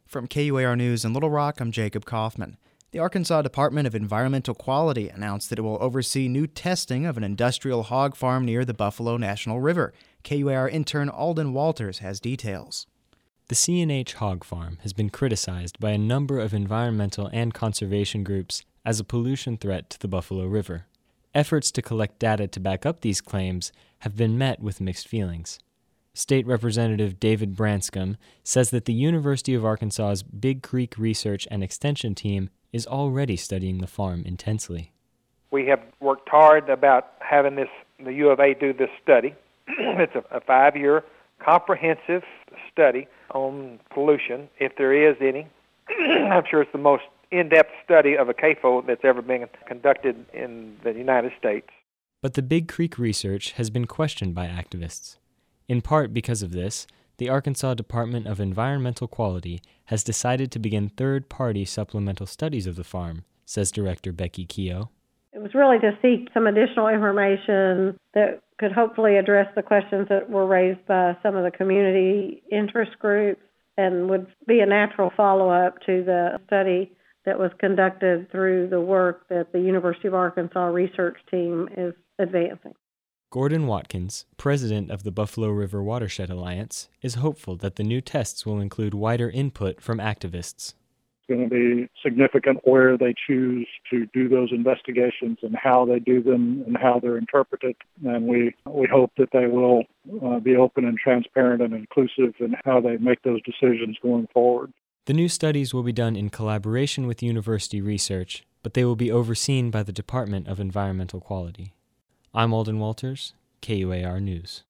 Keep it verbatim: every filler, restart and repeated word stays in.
From K U A R News in Little Rock, I'm Jacob Kaufman. The Arkansas Department of Environmental Quality announced that it will oversee new testing of an industrial hog farm near the Buffalo National River. K U A R intern Alden Walters has details. The C and H hog farm has been criticized by a number of environmental and conservation groups as a pollution threat to the Buffalo River. Efforts to collect data to back up these claims have been met with mixed feelings. State Representative David Branscombe says that the University of Arkansas's Big Creek Research and Extension team is already studying the farm intensely. We have worked hard about having this the U of A do this study. It's a, a five-year comprehensive study on pollution, if there is any. I'm sure it's the most in-depth study of a C A F O that's ever been conducted in the United States. But the Big Creek research has been questioned by activists. In part because of this, the Arkansas Department of Environmental Quality has decided to begin third-party supplemental studies of the farm, says Director Becky Keogh. It was really to seek some additional information that could hopefully address the questions that were raised by some of the community interest groups and would be a natural follow-up to the study that was conducted through the work that the University of Arkansas research team is advancing. Gordon Watkins, president of the Buffalo River Watershed Alliance, is hopeful that the new tests will include wider input from activists. It's going to be significant where they choose to do those investigations and how they do them and how they're interpreted. And we, we hope that they will uh, be open and transparent and inclusive in how they make those decisions going forward. The new studies will be done in collaboration with university research, but they will be overseen by the Department of Environmental Quality. I'm Alden Walters, K U A R News.